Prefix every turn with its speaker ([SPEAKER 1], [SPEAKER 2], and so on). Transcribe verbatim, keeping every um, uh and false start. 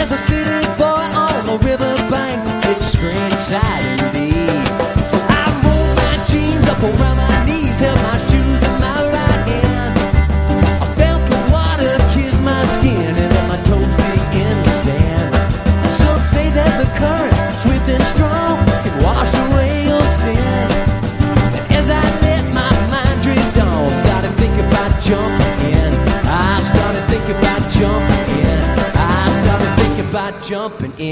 [SPEAKER 1] There's a city boy on the riverbank. It's strange sight indeed. So I rolled my jeans up around my knees, held my shoes in my right hand. I felt the water kiss my skin and let my toes dig in the sand. Some say that the current, swift and strong, can wash away your sin. And as I let my mind drift on, started thinking about jumping in. I started thinking about jumping in. I started thinking about jumping in.